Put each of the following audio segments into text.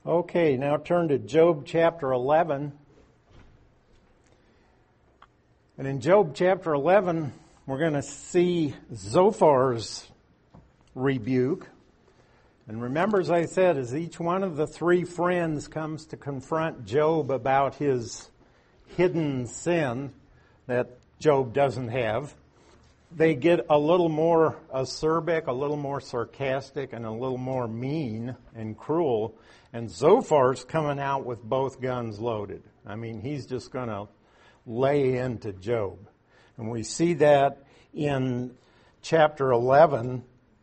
Okay, now turn to Job chapter 11. And in Job chapter 11, we're going to see Zophar's rebuke. And remember, as I said, as each one of the three friends comes to confront Job about his hidden sin that Job doesn't have, they get a little more acerbic, a little more sarcastic, and a little more mean and cruel. And Zophar's coming out with both guns loaded. I mean, he's just going to lay into Job. And we see that in chapter 11.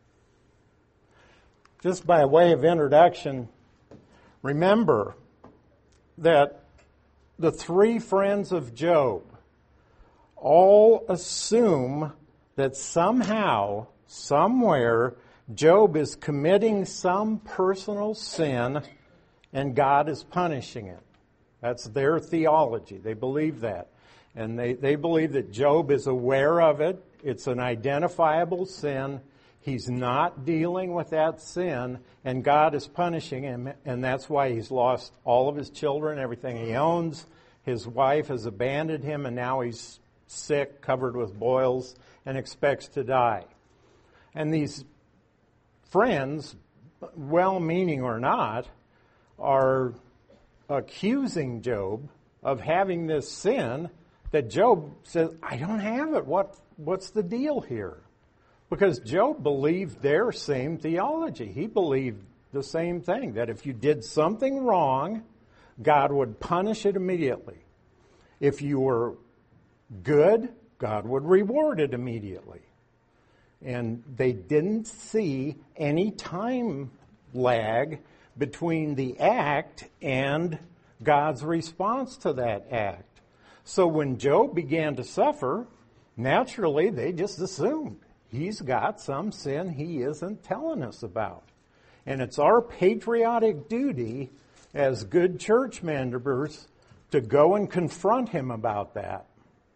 Just by way of introduction, remember that the three friends of Job all assume that somehow, somewhere, Job is committing some personal sin and God is punishing it. That's their theology. They believe that. And they believe that Job is aware of it. It's an identifiable sin. He's not dealing with that sin, and God is punishing him, and that's why he's lost all of his children, everything he owns. His wife has abandoned him, and now he's sick, covered with boils, and expects to die. And these friends, well-meaning or not, are accusing Job of having this sin that Job says, I don't have it. What's the deal here? Because Job believed their same theology. He believed the same thing, that if you did something wrong, God would punish it immediately. If you were good, God would reward it immediately. And they didn't see any time lag between the act and God's response to that act. So when Job began to suffer, naturally they just assumed he's got some sin he isn't telling us about. And it's our patriotic duty as good church members to go and confront him about that.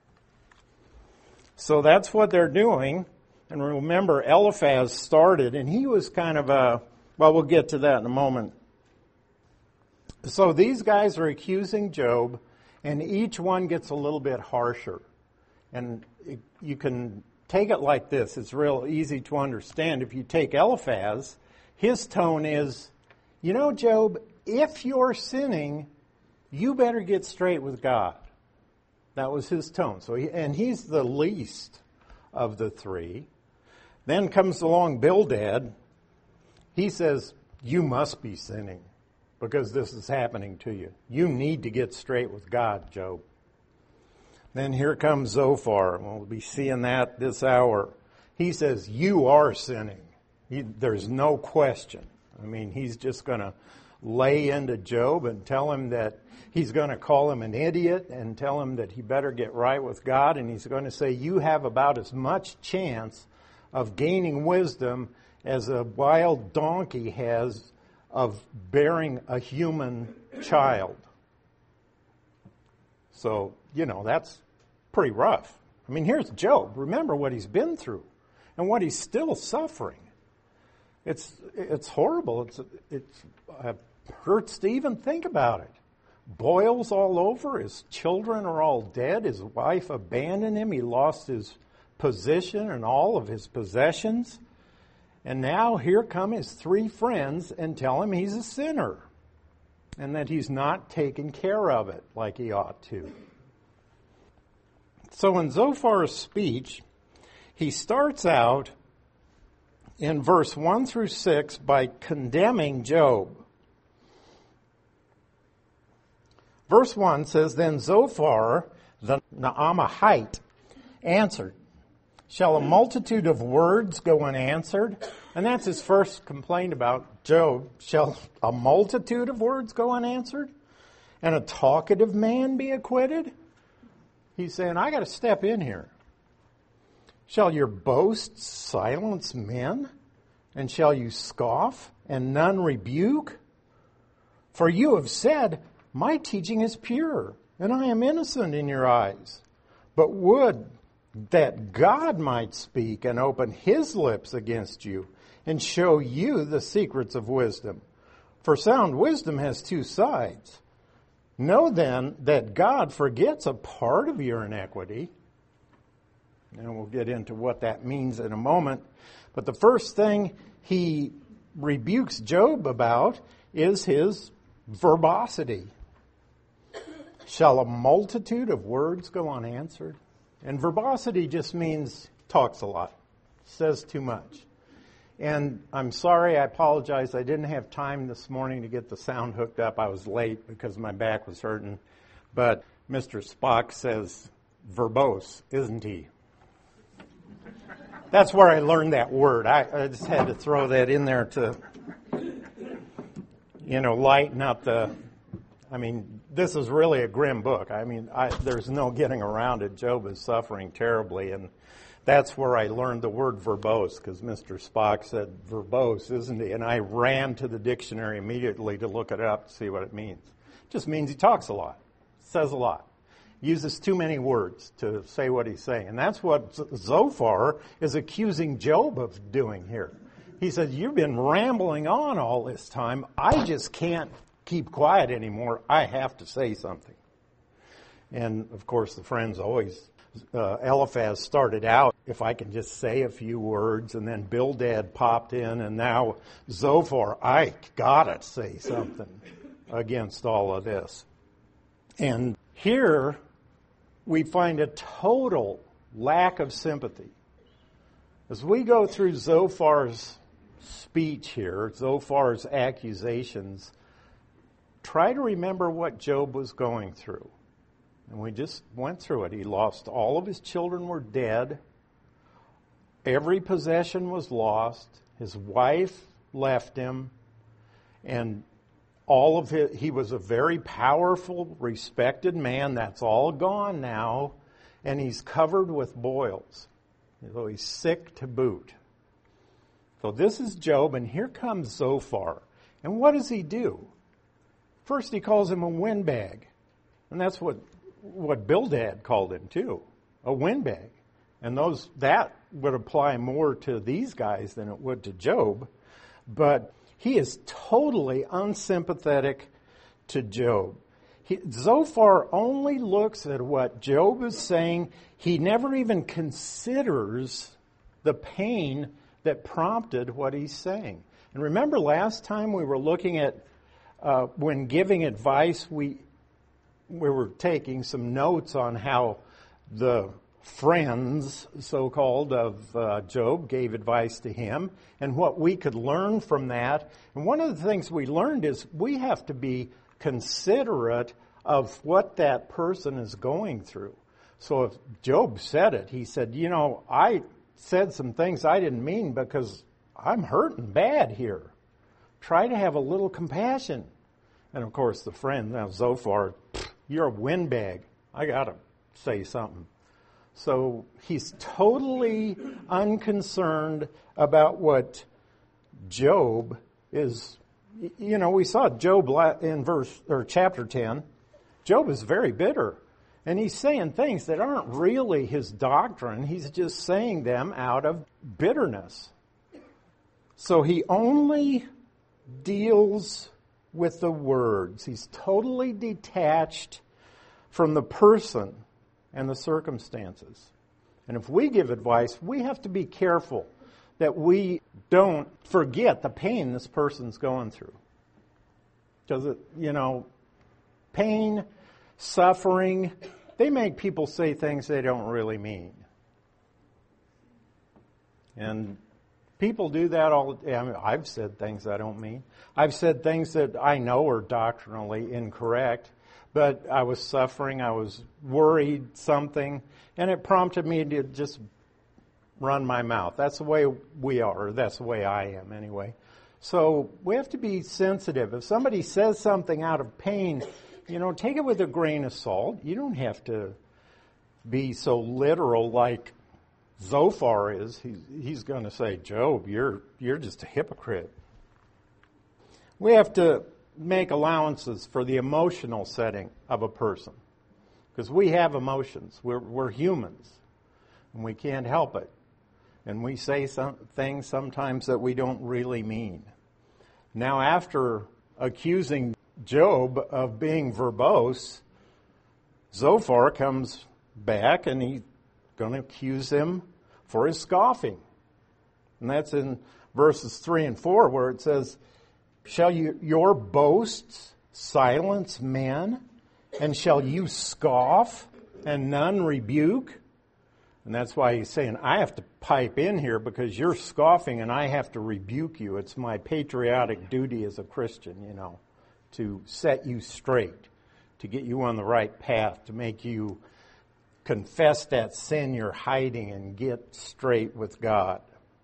So that's what they're doing. And remember, Eliphaz started, and he was kind of we'll get to that in a moment. So these guys are accusing Job, and each one gets a little bit harsher. And you can take it like this. It's real easy to understand. If you take Eliphaz, his tone is, Job, if you're sinning, you better get straight with God. That was his tone. And he's the least of the three. Then comes along Bildad. He says, you must be sinning because this is happening to you. You need to get straight with God, Job. Then here comes Zophar, and we'll be seeing that this hour. He says, you are sinning. There's no question. I mean, he's just going to lay into Job and tell him that he's going to call him an idiot and tell him that he better get right with God. And he's going to say, you have about as much chance of gaining wisdom as a wild donkey has of bearing a human child. So, that's pretty rough. I mean, here's Job. Remember what he's been through and what he's still suffering. It's horrible. It hurts to even think about it. Boils all over. His children are all dead. His wife abandoned him. He lost his position and all of his possessions. And now here come his three friends and tell him he's a sinner and that he's not taking care of it like he ought to. So in Zophar's speech, he starts out in verse 1 through 6 by condemning Job. Verse 1 says, Then Zophar the Naamahite answered, Shall a multitude of words go unanswered? And that's his first complaint about Job. Shall a multitude of words go unanswered? And a talkative man be acquitted? He's saying, I got to step in here. Shall your boasts silence men? And shall you scoff and none rebuke? For you have said, my teaching is pure, and I am innocent in your eyes. But would that God might speak and open his lips against you and show you the secrets of wisdom. For sound wisdom has two sides. Know then that God forgets a part of your iniquity. And we'll get into what that means in a moment. But the first thing he rebukes Job about is his verbosity. Shall a multitude of words go unanswered? And verbosity just means talks a lot, says too much. And I'm sorry, I apologize. I didn't have time this morning to get the sound hooked up. I was late because my back was hurting. But Mr. Spock says verbose, isn't he? That's where I learned that word. I just had to throw that in there to, lighten up this is really a grim book. There's no getting around it. Job is suffering terribly, and that's where I learned the word verbose, because Mr. Spock said verbose, isn't he? And I ran to the dictionary immediately to look it up to see what it means. It just means he talks a lot, says a lot, uses too many words to say what he's saying. And that's what Zophar is accusing Job of doing here. He said, you've been rambling on all this time. I just can't keep quiet anymore. I have to say something. And, of course, the friends always... Eliphaz started out, if I can just say a few words, and then Bildad popped in, and now Zophar, I gotta say something against all of this. And here we find a total lack of sympathy. As we go through Zophar's speech here, Zophar's accusations, try to remember what Job was going through. And we just went through it. He lost all of his children were dead. Every possession was lost. His wife left him. And all of he was a very powerful, respected man. That's all gone now. And he's covered with boils. So he's sick to boot. So this is Job, and here comes Zophar. And what does he do? First he calls him a windbag. And that's what Bildad called him too, a windbag. And that would apply more to these guys than it would to Job. But he is totally unsympathetic to Job. Zophar only looks at what Job is saying. He never even considers the pain that prompted what he's saying. And remember last time we were looking at when giving advice, we were taking some notes on how the friends, so-called, of Job gave advice to him and what we could learn from that. And one of the things we learned is we have to be considerate of what that person is going through. So if Job said it, he said, I said some things I didn't mean because I'm hurting bad here. Try to have a little compassion. And of course the friend, now Zophar, you're a windbag. I got to say something. So he's totally unconcerned about what Job is. We saw Job in chapter 10. Job is very bitter. And he's saying things that aren't really his doctrine. He's just saying them out of bitterness. So he only deals with the words. He's totally detached from the person and the circumstances. And if we give advice, we have to be careful that we don't forget the pain this person's going through. Because, pain, suffering, they make people say things they don't really mean. And people do that all the time. I've said things I don't mean. I've said things that I know are doctrinally incorrect, but I was suffering, I was worried something, and it prompted me to just run my mouth. That's the way we are, or that's the way I am anyway. So we have to be sensitive. If somebody says something out of pain, take it with a grain of salt. You don't have to be so literal like Zophar is. He's going to say, Job, you're just a hypocrite. We have to make allowances for the emotional setting of a person. Because we have emotions. We're humans. And we can't help it. And we say some things sometimes that we don't really mean. Now, after accusing Job of being verbose, Zophar comes back and he's going to accuse him for his scoffing. And that's in verses 3 and 4 where it says, shall your boasts silence men? And shall you scoff and none rebuke? And that's why he's saying, I have to pipe in here because you're scoffing and I have to rebuke you. It's my patriotic duty as a Christian, to set you straight, to get you on the right path, to make you confess that sin you're hiding and get straight with God.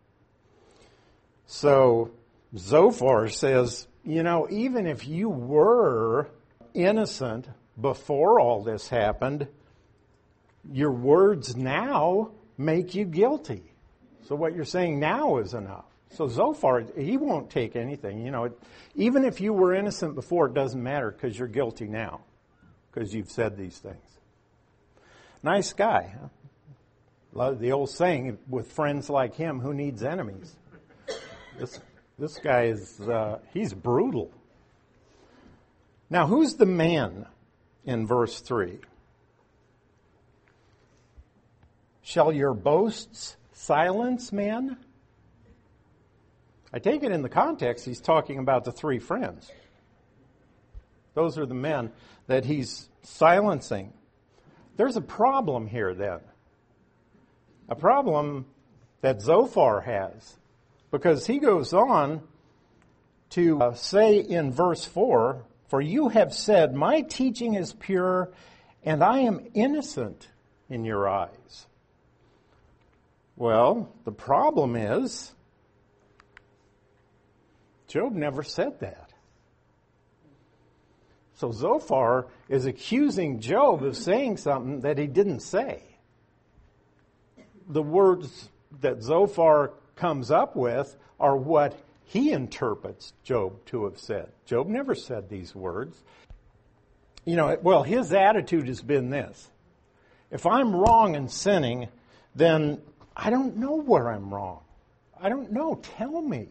So Zophar says, even if you were innocent before all this happened, your words now make you guilty. So what you're saying now is enough. So Zophar, he won't take anything. Even if you were innocent before, it doesn't matter because you're guilty now because you've said these things. Nice guy. Huh? Love the old saying, with friends like him, who needs enemies? This guy is, he's brutal. Now, who's the man in verse 3? Shall your boasts silence men? I take it in the context he's talking about the three friends. Those are the men that he's silencing. There's a problem here then. A problem that Zophar has. Because he goes on to say in verse 4, for you have said, my teaching is pure and I am innocent in your eyes. Well, the problem is, Job never said that. So Zophar is accusing Job of saying something that he didn't say. The words that Zophar comes up with are what he interprets Job to have said. Job never said these words. His attitude has been this. If I'm wrong and sinning, then I don't know where I'm wrong. I don't know. Tell me.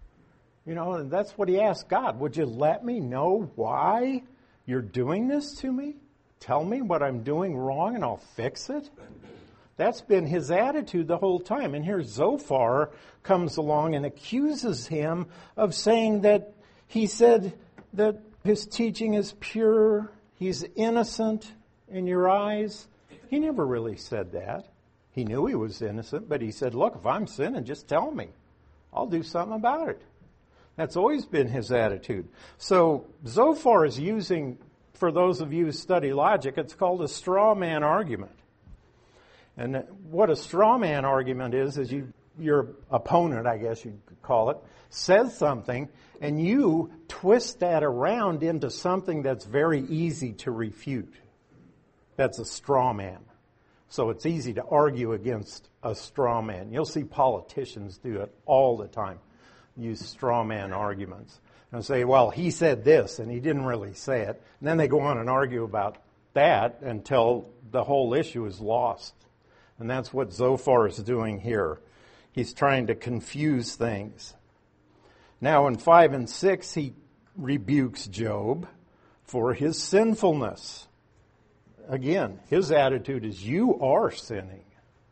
And that's what he asked God. Would you let me know why you're doing this to me? Tell me what I'm doing wrong and I'll fix it. That's been his attitude the whole time. And here Zophar comes along and accuses him of saying that he said that his teaching is pure, he's innocent in your eyes. He never really said that. He knew he was innocent, but he said, look, if I'm sinning, just tell me. I'll do something about it. That's always been his attitude. So Zophar is using, for those of you who study logic, it's called a straw man argument. And what a straw man argument is your opponent, I guess you could call it, says something, and you twist that around into something that's very easy to refute. That's a straw man. So it's easy to argue against a straw man. You'll see politicians do it all the time, use straw man arguments. And say, well, he said this, and he didn't really say it. And then they go on and argue about that until the whole issue is lost. And that's what Zophar is doing here. He's trying to confuse things. Now in 5 and 6, he rebukes Job for his sinfulness. Again, his attitude is, you are sinning.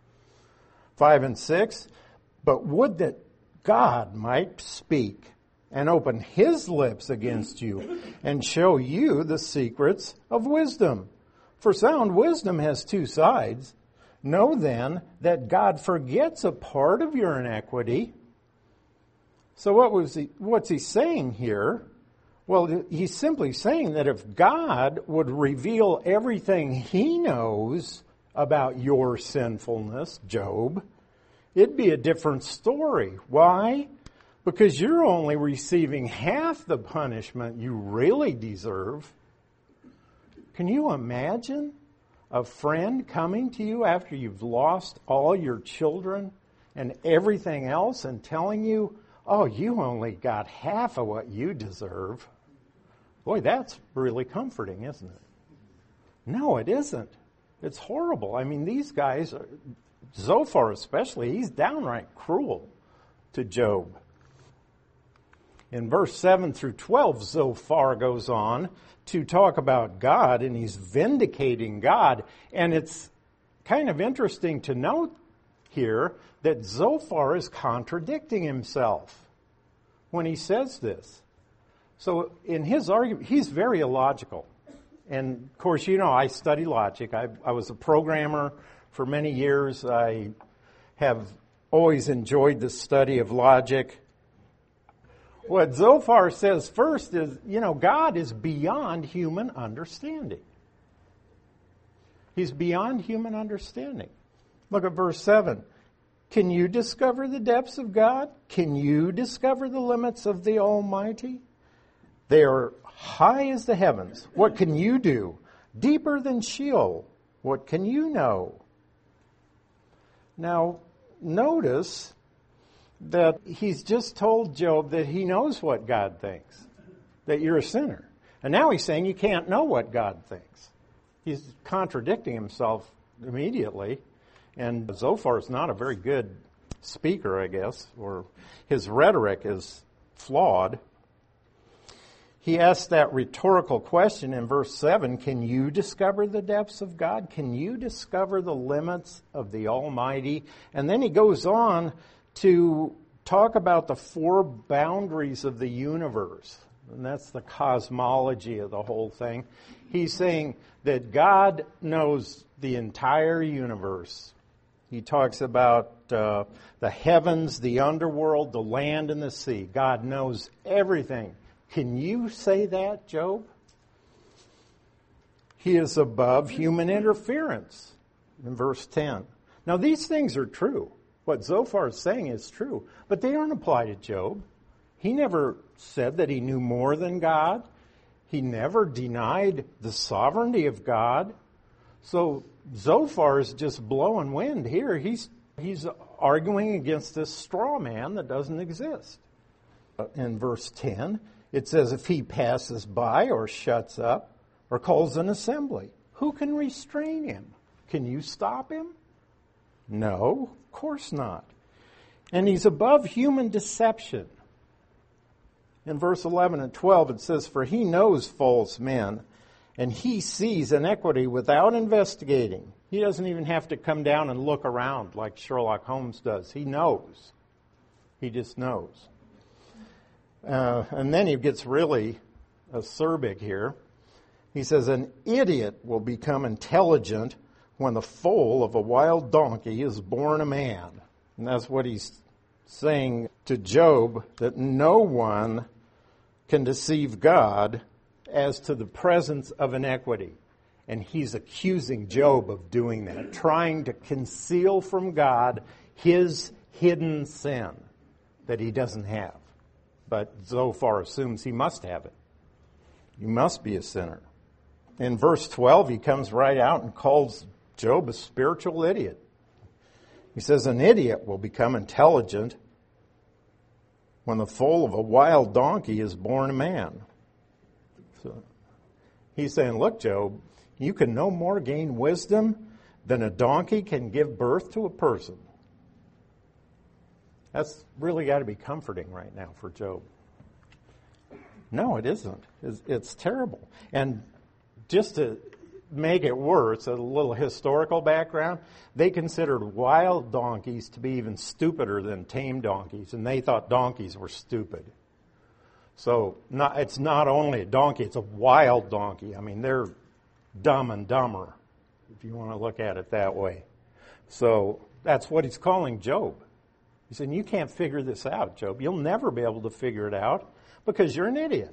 5 and 6, but would that God might speak and open his lips against you and show you the secrets of wisdom. For sound wisdom has two sides. Know then that God forgets a part of your iniquity. So what's he saying here? Well, he's simply saying that if God would reveal everything he knows about your sinfulness, Job, it'd be a different story. Why? Because you're only receiving half the punishment you really deserve. Can you imagine a friend coming to you after you've lost all your children and everything else and telling you, oh, you only got half of what you deserve? Boy, that's really comforting, isn't it? No, it isn't. It's horrible. I mean, these guys, Zophar especially, he's downright cruel to Job. In verse 7 through 12, Zophar goes on to talk about God, and he's vindicating God. And it's kind of interesting to note here that Zophar is contradicting himself when he says this. So in his argument, he's very illogical. And of course, I study logic. I was a programmer for many years. I have always enjoyed the study of logic. What Zophar says first is, God is beyond human understanding. He's beyond human understanding. Look at verse 7. Can you discover the depths of God? Can you discover the limits of the Almighty? They are high as the heavens. What can you do? Deeper than Sheol. What can you know? Now, notice that he's just told Job that he knows what God thinks, that you're a sinner. And now he's saying you can't know what God thinks. He's contradicting himself immediately. And Zophar is not a very good speaker, I guess, or his rhetoric is flawed. He asks that rhetorical question in verse 7, can you discover the depths of God? Can you discover the limits of the Almighty? And then he goes on to talk about the four boundaries of the universe. And that's the cosmology of the whole thing. He's saying that God knows the entire universe. He talks about the heavens, the underworld, the land, and the sea. God knows everything. Can you say that, Job? He is above human interference, in verse 10. Now, these things are true. What Zophar is saying is true, but they don't apply to Job. He never said that he knew more than God. He never denied the sovereignty of God. So Zophar is just blowing wind here. He's arguing against this straw man that doesn't exist. In verse 10, it says, if he passes by or shuts up or calls an assembly, who can restrain him? Can you stop him? No, of course not. And he's above human deception. In verse 11 and 12, it says, for he knows false men, and he sees iniquity without investigating. He doesn't even have to come down and look around like Sherlock Holmes does. He knows. He just knows. And then he gets really acerbic here. He says, an idiot will become intelligent when the foal of a wild donkey is born a man. And that's what he's saying to Job, that no one can deceive God as to the presence of inequity. And he's accusing Job of doing that, trying to conceal from God his hidden sin that he doesn't have. But Zophar assumes he must have it. You must be a sinner. In verse 12, he comes right out and calls Job a spiritual idiot. He says, an idiot will become intelligent when the foal of a wild donkey is born a man. So he's saying, look, Job, you can no more gain wisdom than a donkey can give birth to a person. That's really got to be comforting right now for Job. No, it isn't. It's terrible. And just to make it worse, a little historical background, they considered wild donkeys to be even stupider than tame donkeys, and they thought donkeys were stupid. So it's not only a donkey, it's a wild donkey. I mean, they're dumb and dumber, if you want to look at it that way. So that's what he's calling Job. He said, you can't figure this out, Job. You'll never be able to figure it out because you're an idiot.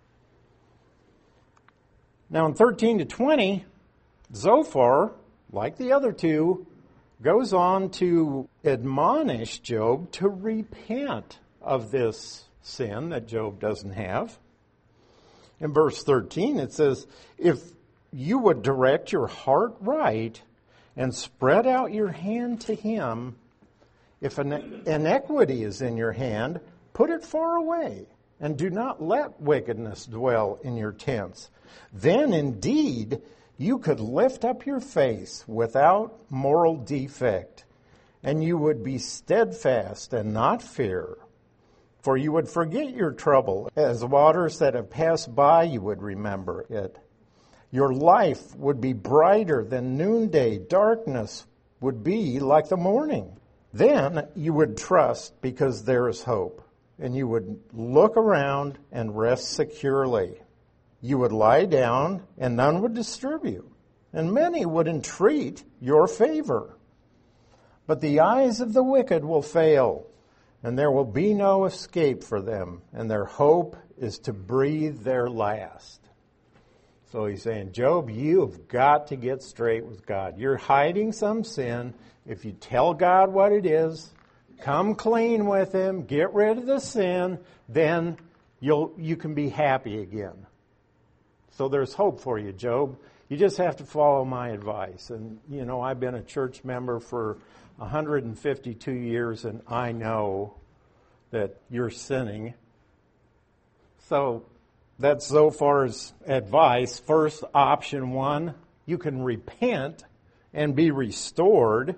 Now in 13 to 20, Zophar, like the other two, goes on to admonish Job to repent of this sin that Job doesn't have. In verse 13 it says, if you would direct your heart right and spread out your hand to him, if iniquity is in your hand, put it far away, and do not let wickedness dwell in your tents. Then indeed you could lift up your face without moral defect, and you would be steadfast and not fear. For you would forget your trouble. As waters that have passed by, you would remember it. Your life would be brighter than noonday. Darkness would be like the morning. Then you would trust because there is hope, and you would look around and rest securely. You would lie down, and none would disturb you, and many would entreat your favor. But the eyes of the wicked will fail, and there will be no escape for them, and their hope is to breathe their last. So he's saying, Job, you've got to get straight with God. You're hiding some sin. If you tell God what it is, come clean with Him, get rid of the sin, then you can be happy again. So there's hope for you, Job. You just have to follow my advice. And, I've been a church member for 152 years, and I know that you're sinning. So that's Zophar's advice. First, option 1, you can repent and be restored.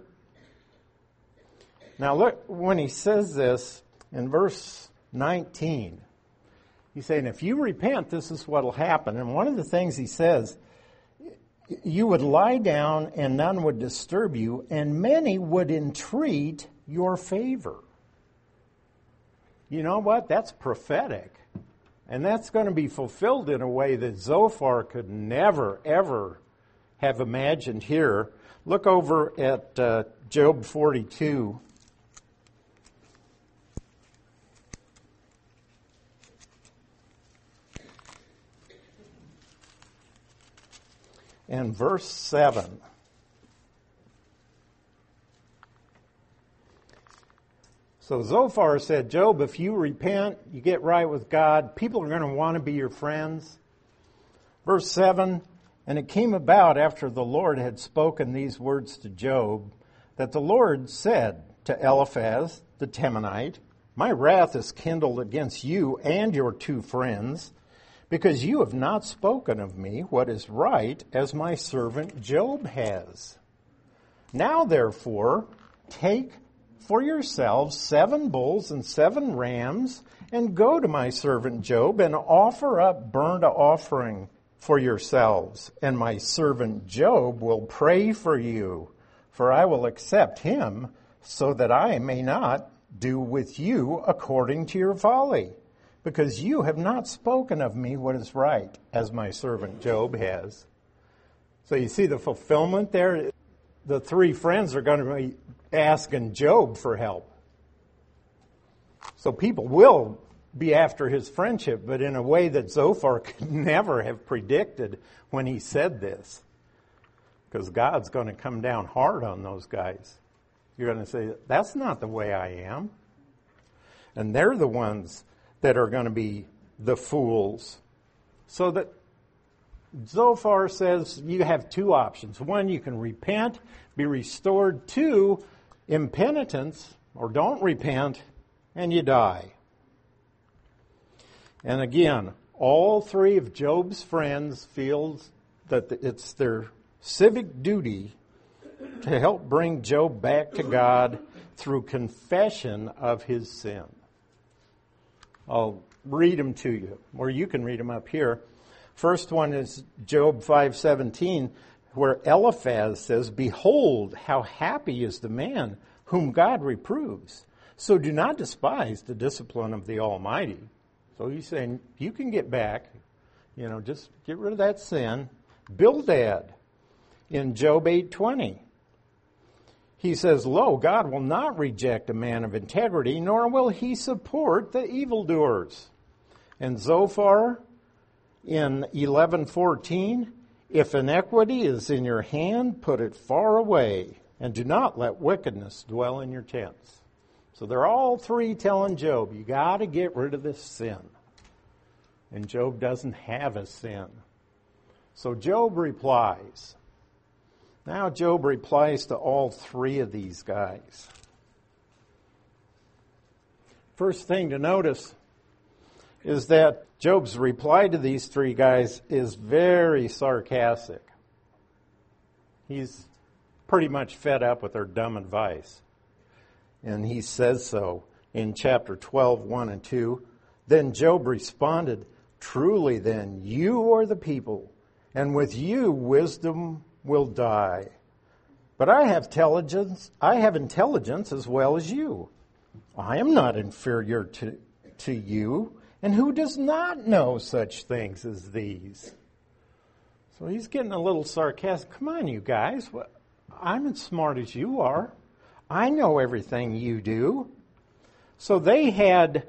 Now look, when he says this in verse 19, he's saying, if you repent, this is what will happen. And one of the things he says, you would lie down and none would disturb you, and many would entreat your favor. You know what? That's prophetic. And that's going to be fulfilled in a way that Zophar could never, ever have imagined here. Look over at Job 42. And verse 7. So Zophar said, Job, if you repent, you get right with God, people are going to want to be your friends. Verse 7, and it came about after the Lord had spoken these words to Job, that the Lord said to Eliphaz the Temanite, my wrath is kindled against you and your 2 friends, because you have not spoken of me what is right, as my servant Job has. Now, therefore, take for yourselves 7 bulls and 7 rams, and go to my servant Job, and offer up burnt offering for yourselves. And my servant Job will pray for you, for I will accept him, so that I may not do with you according to your folly, because you have not spoken of me what is right, as my servant Job has. So you see the fulfillment there? The 3 friends are going to be asking Job for help. So people will be after his friendship, but in a way that Zophar could never have predicted when he said this. Because God's going to come down hard on those guys. You're going to say, that's not the way I am. And they're the ones that are going to be the fools. So that Zophar says you have 2 options. 1, you can repent, be restored. 2, impenitence, or don't repent, and you die. And again, all 3 of Job's friends feel that it's their civic duty to help bring Job back to God through confession of his sin. I'll read them to you, or you can read them up here. First one is Job 5:17, where Eliphaz says, behold, how happy is the man whom God reproves. So do not despise the discipline of the Almighty. So he's saying, you can get back, just get rid of that sin. Bildad in Job 8:20. He says, lo, God will not reject a man of integrity, nor will he support the evildoers. And Zophar in 11:14, if iniquity is in your hand, put it far away, and do not let wickedness dwell in your tents. So they're all 3 telling Job, you got to get rid of this sin. And Job doesn't have a sin. So Job replies. Now Job replies to all 3 of these guys. First thing to notice is that Job's reply to these 3 guys is very sarcastic. He's pretty much fed up with their dumb advice. And he says so. in chapter 12, 1 and 2. Then Job responded, "Truly then, you are the people, and with you wisdom will die. But I have intelligence as well as you. I am not inferior to you, and who does not know such things as these?" So he's getting a little sarcastic. Come on, you guys. I'm as smart as you are. I know everything you do. So they had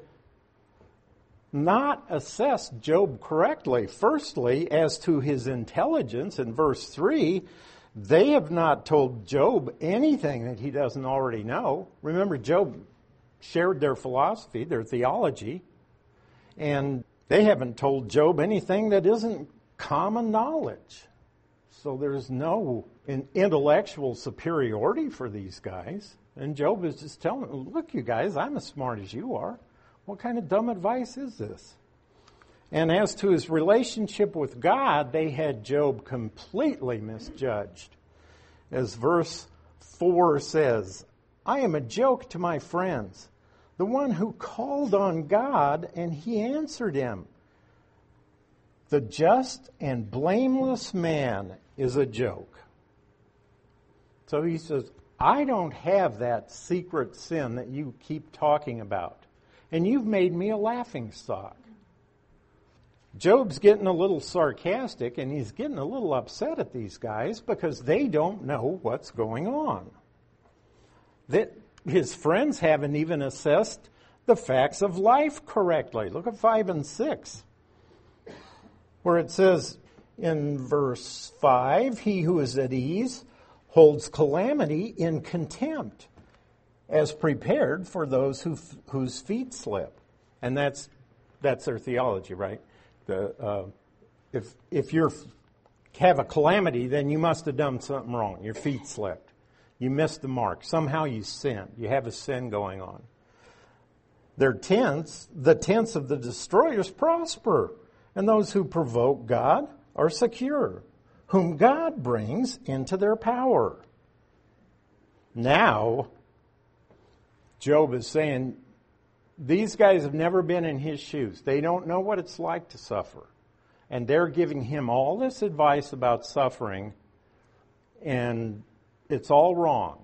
not assessed Job correctly. Firstly, as to his intelligence, in verse 3, they have not told Job anything that he doesn't already know. Remember, Job shared their philosophy, their theology, and they haven't told Job anything that isn't common knowledge. So there's no intellectual superiority for these guys. And Job is just telling them, look, you guys, I'm as smart as you are. What kind of dumb advice is this? And as to his relationship with God, they had Job completely misjudged. As verse 4 says, "I am a joke to my friends, the one who called on God and he answered him. The just and blameless man is a joke." So he says, I don't have that secret sin that you keep talking about. And you've made me a laughingstock. Job's getting a little sarcastic and he's getting a little upset at these guys because they don't know what's going on. That his friends haven't even assessed the facts of life correctly. Look at 5 and 6, where it says in verse 5, "He who is at ease holds calamity in contempt, as prepared for those whose feet slip." And that's their theology, right? If you have a calamity, then you must have done something wrong. Your feet slipped. You missed the mark. Somehow you sinned. You have a sin going on. The tents of the destroyers prosper, and those who provoke God are secure, whom God brings into their power. Now, Job is saying, these guys have never been in his shoes. They don't know what it's like to suffer. And they're giving him all this advice about suffering, and it's all wrong.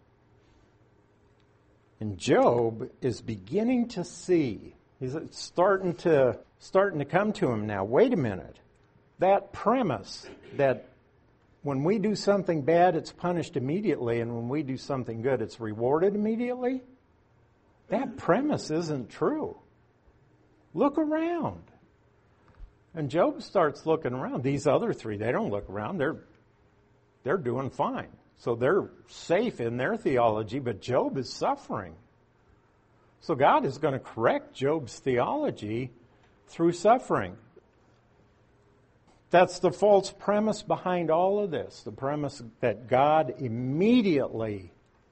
And Job is beginning to see, he's starting to come to him now. Wait a minute. That premise that when we do something bad, it's punished immediately, and when we do something good, it's rewarded immediately, that premise isn't true. Look around. And Job starts looking around. These other three, they don't look around. They're doing fine. So they're safe in their theology, but Job is suffering. So God is going to correct Job's theology through suffering. That's the false premise behind all of this. The premise that God immediately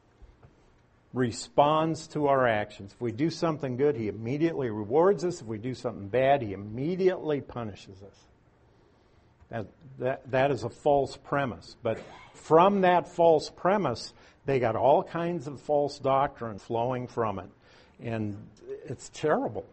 responds to our actions. If we do something good, He immediately rewards us. If we do something bad, He immediately punishes us. That is a false premise. But from that false premise, they got all kinds of false doctrine flowing from it. And it's terrible.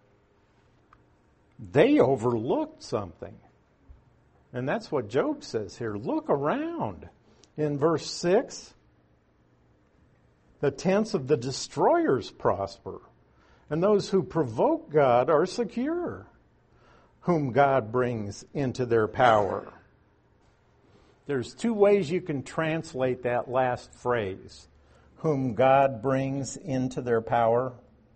They overlooked something. And that's what Job says here. Look around. In verse 6, the tents of the destroyers prosper, and those who provoke God are secure, whom God brings into their power. There's two ways you can translate that last phrase, whom God brings into their power.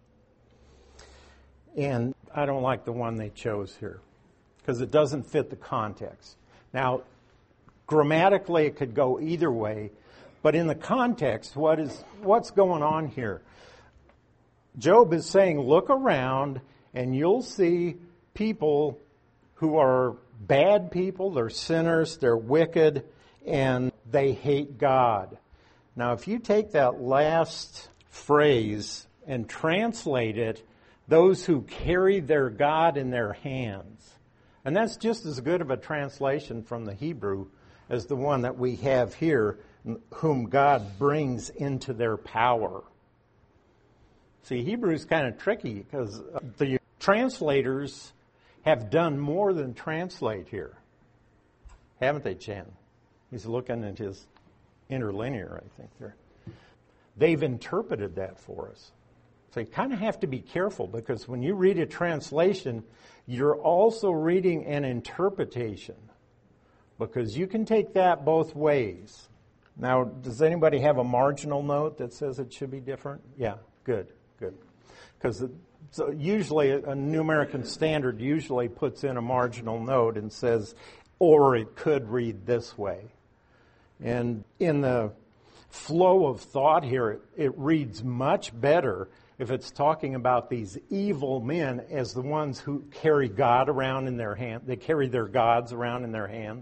And I don't like the one they chose here, because it doesn't fit the context. Now, grammatically it could go either way, but in the context, what's going on here? Job is saying, look around and you'll see people who are bad people, they're sinners, they're wicked, and they hate God. Now, if you take that last phrase and translate it, those who carry their God in their hands. And that's just as good of a translation from the Hebrew as the one that we have here, whom God brings into their power. See, Hebrew's kind of tricky because the translators have done more than translate here. Haven't they, Chan? He's looking at his interlinear, I think, there. They've interpreted that for us. So you kind of have to be careful because when you read a translation, you're also reading an interpretation because you can take that both ways. Now, does anybody have a marginal note that says it should be different? Yeah, good. Because so usually a New American Standard usually puts in a marginal note and says, or it could read this way. And in the flow of thought here, it reads much better if it's talking about these evil men as the ones who carry God around in their hand. They carry their gods around in their hands.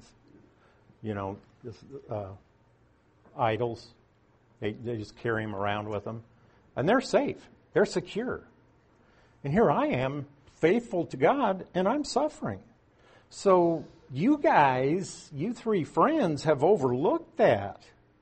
Idols. They just carry them around with them. And they're safe. They're secure. And here I am, faithful to God, and I'm suffering. So you guys, you three friends, have overlooked that.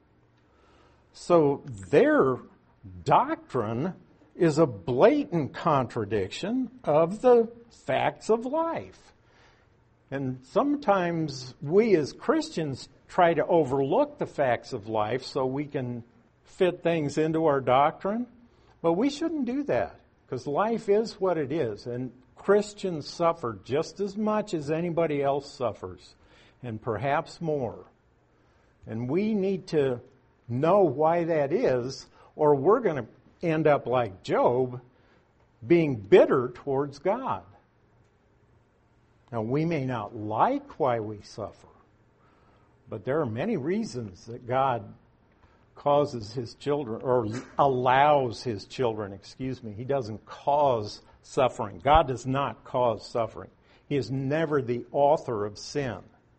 So their doctrine is a blatant contradiction of the facts of life. And sometimes we as Christians try to overlook the facts of life so we can fit things into our doctrine. But we shouldn't do that because life is what it is. And Christians suffer just as much as anybody else suffers, and perhaps more. And we need to know why that is, or we're going to end up like Job, being bitter towards God. Now, we may not like why we suffer, but there are many reasons that God causes His children, or allows His children, He doesn't cause suffering. God does not cause suffering. He is never the author of sin.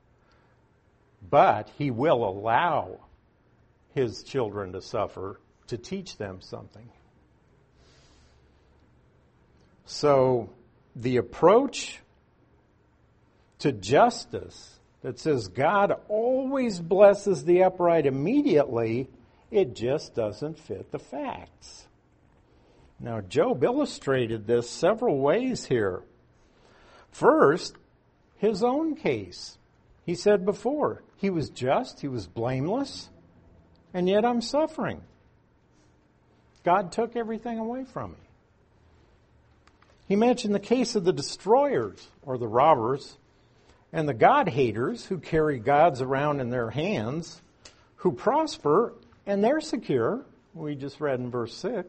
But He will allow His children to suffer to teach them something. So the approach to justice that says God always blesses the upright immediately, it just doesn't fit the facts. Now, Job illustrated this several ways here. First, his own case. He said before, he was just, he was blameless, and yet I'm suffering. God took everything away from me. He mentioned the case of the destroyers, or the robbers, and the God-haters who carry gods around in their hands, who prosper, and they're secure. We just read in verse 6.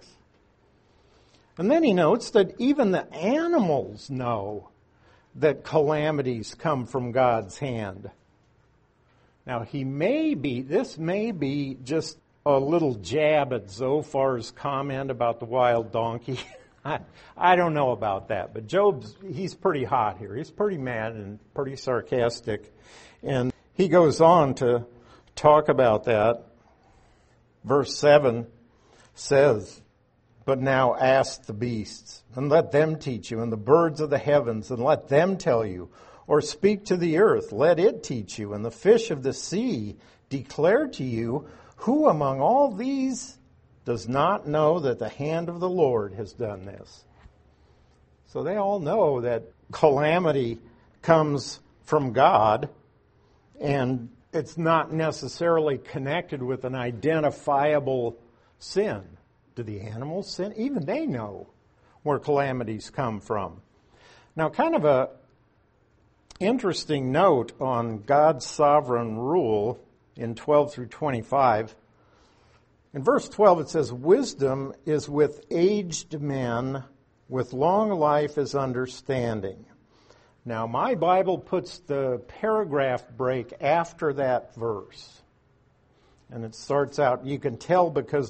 And then he notes that even the animals know that calamities come from God's hand. Now, this may be just a little jab at Zophar's comment about the wild donkey. I don't know about that, but he's pretty hot here. He's pretty mad and pretty sarcastic. And he goes on to talk about that. Verse 7 says, "But now ask the beasts, and let them teach you, and the birds of the heavens, and let them tell you. Or speak to the earth, let it teach you, and the fish of the sea declare to you. Who among all these does not know that the hand of the Lord has done this?" So they all know that calamity comes from God, and it's not necessarily connected with an identifiable sin. Do the animals sin? Even they know where calamities come from. Now, kind of a interesting note on God's sovereign rule in 12 through 25. In verse 12 it says, "Wisdom is with aged men, with long life is understanding." Now, my Bible puts the paragraph break after that verse. And it starts out, you can tell because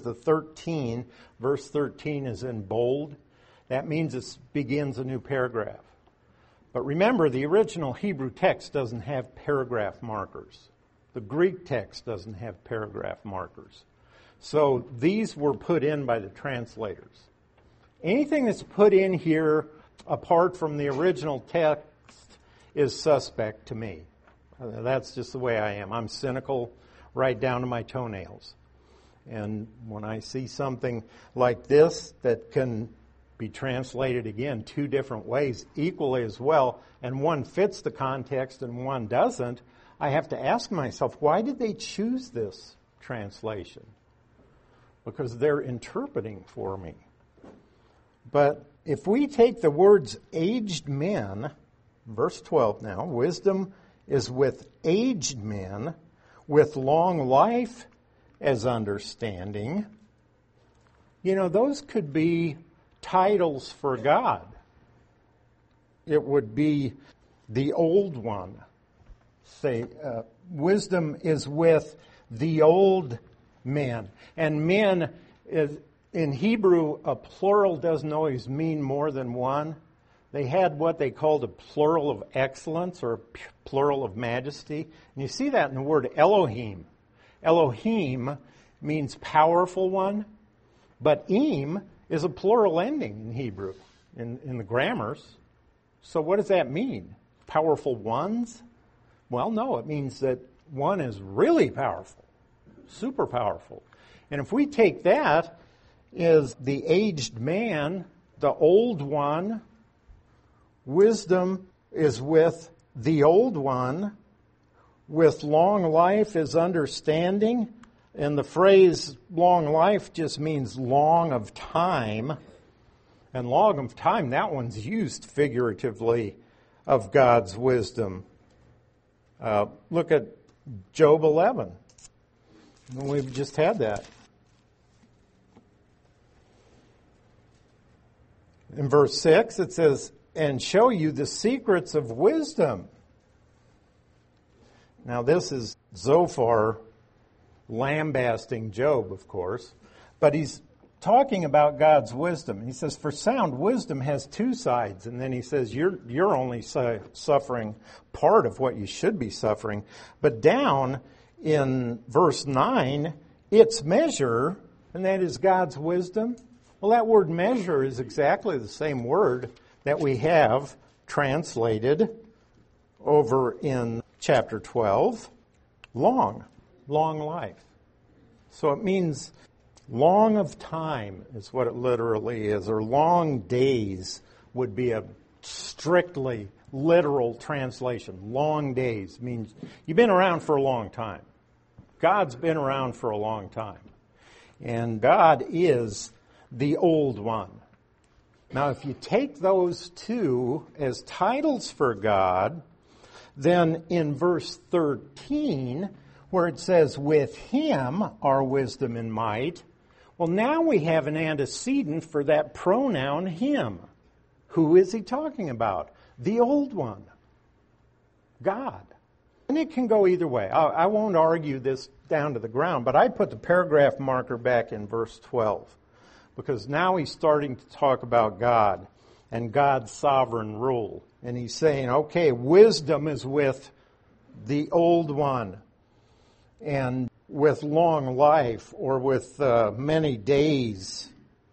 verse 13 is in bold. That means it begins a new paragraph. But remember, the original Hebrew text doesn't have paragraph markers. The Greek text doesn't have paragraph markers. So these were put in by the translators. Anything that's put in here apart from the original text is suspect to me. That's just the way I am. I'm cynical right down to my toenails. And when I see something like this that can be translated again 2 different ways equally as well, and one fits the context and one doesn't, I have to ask myself, why did they choose this translation? Because they're interpreting for me. But if we take the words aged men, verse 12 now, wisdom is with aged men, with long life as understanding. Those could be titles for God. It would be the old one. Say, wisdom is with the old men. And men, in Hebrew, a plural doesn't always mean more than one. They had what they called a plural of excellence or a plural of majesty. And you see that in the word Elohim. Elohim means powerful one, but im is a plural ending in Hebrew, in the grammars. So what does that mean? Powerful ones? Well, no, it means that one is really powerful, super powerful. And if we take that as the aged man, the old one, wisdom is with the old one, with long life is understanding, and the phrase long life just means long of time. And long of time, that one's used figuratively of God's wisdom. Look at Job 11. We've just had that. In verse 6, it says, and show you the secrets of wisdom. Now, this is Zophar lambasting Job, of course, but he's talking about God's wisdom. He says, for sound wisdom has 2 sides, and then he says, you're only suffering part of what you should be suffering. But down in verse 9, its measure, and that is God's wisdom. Well, that word measure is exactly the same word that we have translated over in chapter 12, long life. So it means long of time is what it literally is, or long days would be a strictly literal translation. Long days means you've been around for a long time. God's been around for a long time. And God is the old one. Now, if you take those 2 as titles for God, then in verse 13, where it says, with him are wisdom and might, well, now we have an antecedent for that pronoun him. Who is he talking about? The old one. God. And it can go either way. I won't argue this down to the ground, but I put the paragraph marker back in verse 12. Because now he's starting to talk about God and God's sovereign rule. And he's saying, okay, wisdom is with the old one. And with long life or with many days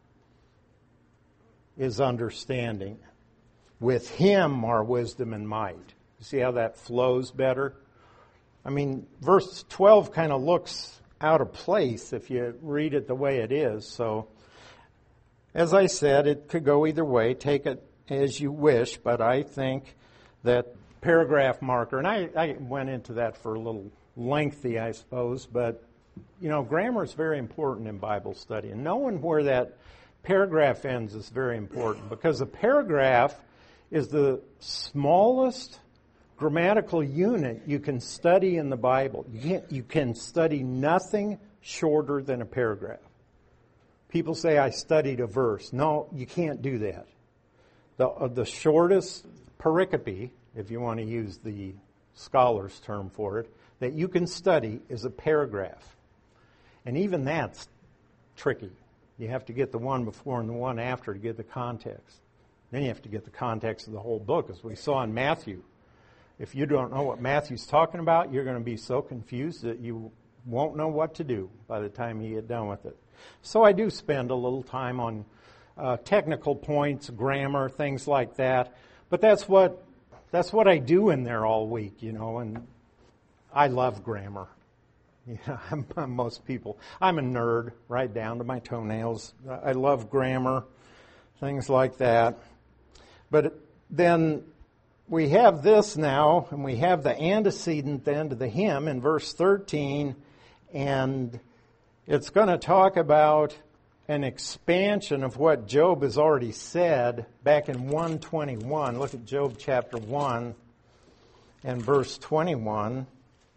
is understanding. With him are wisdom and might. You see how that flows better? I mean, verse 12 kind of looks out of place if you read it the way it is. So, as I said, it could go either way. Take it as you wish, but I think that paragraph marker, and I went into that for a little lengthy, I suppose, but, grammar is very important in Bible study. And knowing where that paragraph ends is very important, because a paragraph is the smallest grammatical unit you can study in the Bible. You can study nothing shorter than a paragraph. People say, I studied a verse. No, you can't do that. The shortest pericope, if you want to use the scholar's term for it, that you can study is a paragraph. And even that's tricky. You have to get the one before and the one after to get the context. Then you have to get the context of the whole book, as we saw in Matthew. If you don't know what Matthew's talking about, you're going to be so confused that you won't know what to do by the time you get done with it. So I do spend a little time on technical points, grammar, things like that. But that's what I do in there all week, and I love grammar. Most people. I'm a nerd, right down to my toenails. I love grammar, things like that. But then we have this now, and we have the antecedent then to the hymn in verse 13, and it's going to talk about an expansion of what Job has already said back in 121. Look at Job chapter 1 and verse 21.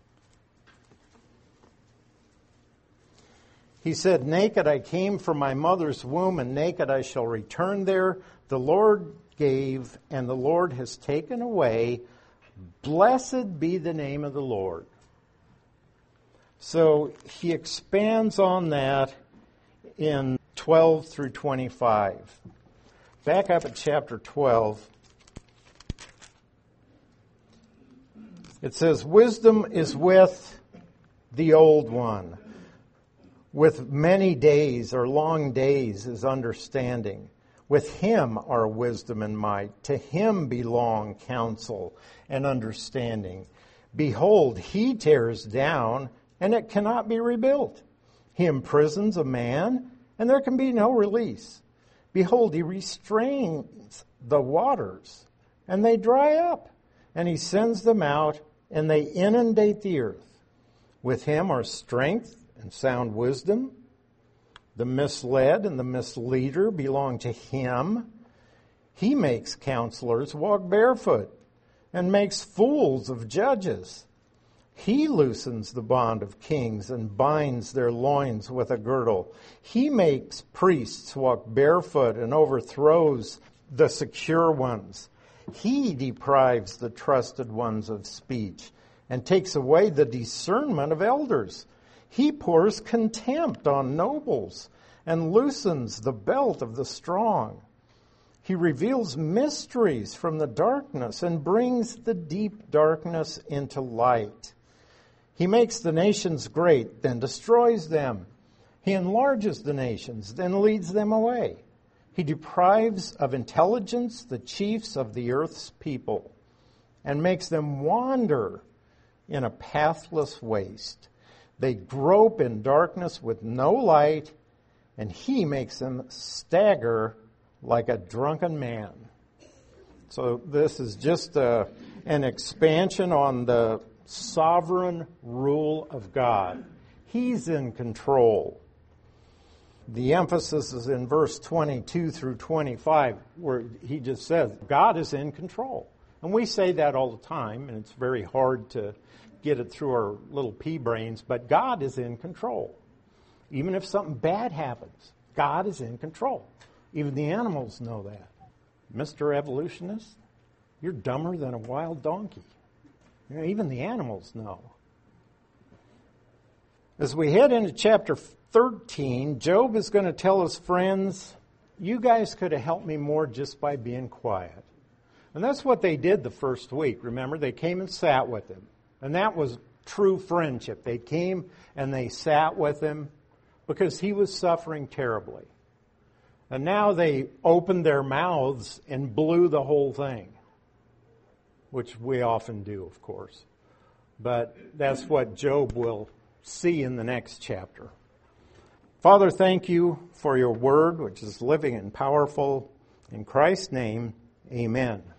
He said, "Naked I came from my mother's womb, and naked I shall return there. The Lord gave, and the Lord has taken away. Blessed be the name of the Lord." So he expands on that in 12 through 25. Back up at chapter 12. It says, "Wisdom is with the old one. With many days or long days is understanding. With him are wisdom and might. To him belong counsel and understanding. Behold, he tears down, and it cannot be rebuilt. He imprisons a man, and there can be no release. Behold, he restrains the waters, and they dry up. And he sends them out, and they inundate the earth. With him are strength and sound wisdom. The misled and the misleader belong to him. He makes counselors walk barefoot and makes fools of judges. He loosens the bond of kings and binds their loins with a girdle. He makes priests walk barefoot and overthrows the secure ones. He deprives the trusted ones of speech and takes away the discernment of elders. He pours contempt on nobles and loosens the belt of the strong. He reveals mysteries from the darkness and brings the deep darkness into light. He makes the nations great, then destroys them. He enlarges the nations, then leads them away. He deprives of intelligence the chiefs of the earth's people and makes them wander in a pathless waste. They grope in darkness with no light, and he makes them stagger like a drunken man. So this is just an expansion on the sovereign rule of God. He's in control. The emphasis is in verse 22 through 25, where he just says, God is in control. And we say that all the time, and it's very hard to get it through our little pea brains, but God is in control. Even if something bad happens, God is in control. Even the animals know that. Mr. Evolutionist, you're dumber than a wild donkey. You know, even the animals know. As we head into chapter 13, Job is going to tell his friends, you guys could have helped me more just by being quiet. And that's what they did the first week. Remember, they came and sat with him. And that was true friendship. They came and they sat with him because he was suffering terribly. And now they opened their mouths and blew the whole thing, which we often do, of course. But that's what Job will see in the next chapter. Father, thank you for your word, which is living and powerful. In Christ's name, amen.